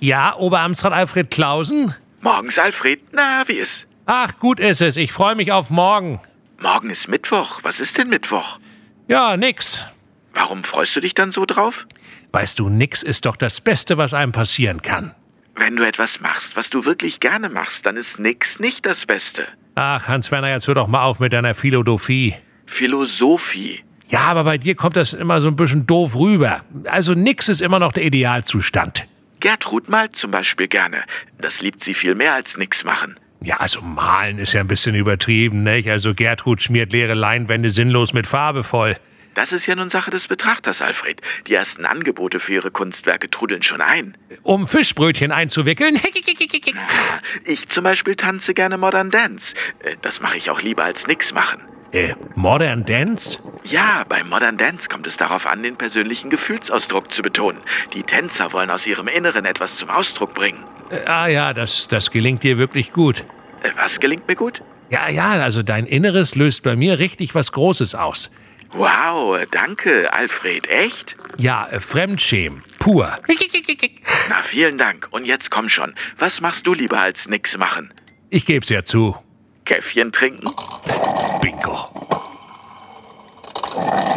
Ja, Oberamtsrat Alfred Clausen? Morgens, Alfred. Na, wie ist? Ach, gut ist es. Ich freue mich auf morgen. Morgen ist Mittwoch. Was ist denn Mittwoch? Ja, nix. Warum freust du dich dann so drauf? Weißt du, nix ist doch das Beste, was einem passieren kann. Wenn du etwas machst, was du wirklich gerne machst, dann ist nix nicht das Beste. Ach, Hans-Werner, jetzt hör doch mal auf mit deiner Philosophie. Philosophie. Ja, aber bei dir kommt das immer so ein bisschen doof rüber. Also nix ist immer noch der Idealzustand. Gertrud malt zum Beispiel gerne. Das liebt sie viel mehr als nix machen. Ja, also malen ist ja ein bisschen übertrieben, nicht? Also Gertrud schmiert leere Leinwände sinnlos mit Farbe voll. Das ist ja nun Sache des Betrachters, Alfred. Die ersten Angebote für ihre Kunstwerke trudeln schon ein. Um Fischbrötchen einzuwickeln? Ich zum Beispiel tanze gerne Modern Dance. Das mache ich auch lieber als nix machen. Modern Dance? Ja, bei Modern Dance kommt es darauf an, den persönlichen Gefühlsausdruck zu betonen. Die Tänzer wollen aus ihrem Inneren etwas zum Ausdruck bringen. Ja, das gelingt dir wirklich gut. Was gelingt mir gut? Ja, also dein Inneres löst bei mir richtig was Großes aus. Wow, danke, Alfred. Echt? Ja, Fremdschämen. Pur. Na, vielen Dank. Und jetzt komm schon. Was machst du lieber als nix machen? Ich geb's ja zu. Käffchen trinken? Bingo.